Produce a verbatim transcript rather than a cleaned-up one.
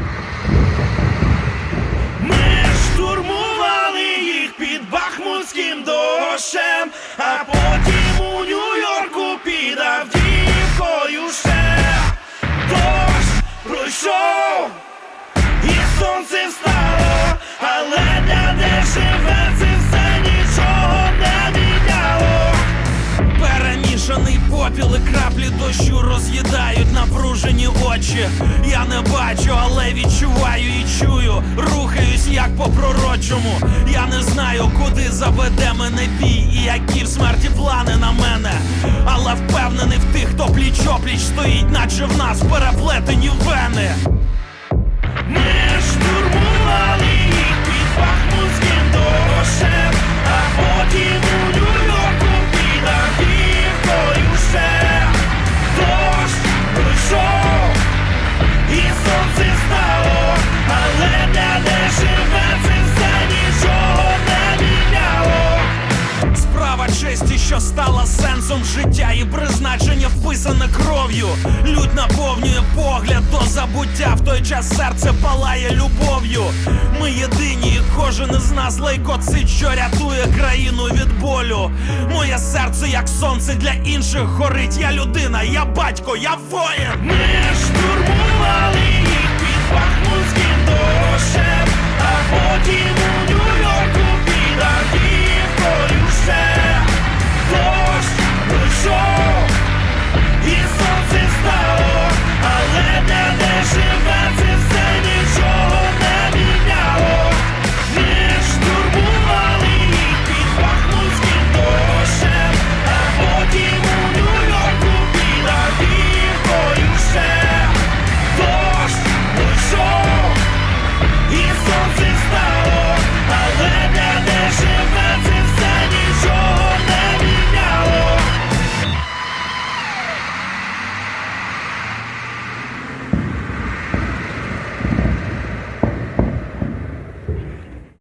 Ми штурмували їх під бахмутським дощем, а потім у Нью-Йорку під Авдіївкою ще дощ пройшов і сонце встало, але для де живе це все нічого не міняло. Перемішаний попіл і краплі дощу роз'їдають напружені очі. Я не бачу, але відчуваю і чую. Рухаюсь як по пророчому. Я не знаю, куди заведе мене бій і які в смерті плани на мене. Але впевнений в тих, хто пліч-опліч стоїть, наче в нас переплетені вени. Ми штурмували їх під бахмутським дощем, а потім у Нью-Йорку під Авдіївкою ще дощ пройшов і сонце встало, але для де живе це все нічого не міняло. Справа честі, що стала сенсом життя, і призначення вписане кров'ю. Лють наповнює погляд до забуття, в той час серце палає любов'ю. Ми єдині, і кожен із нас лейкоцит, що рятує країну від болю. Моє серце як сонце для інших горить. Я людина, я батько, я воїн. Ми штурмували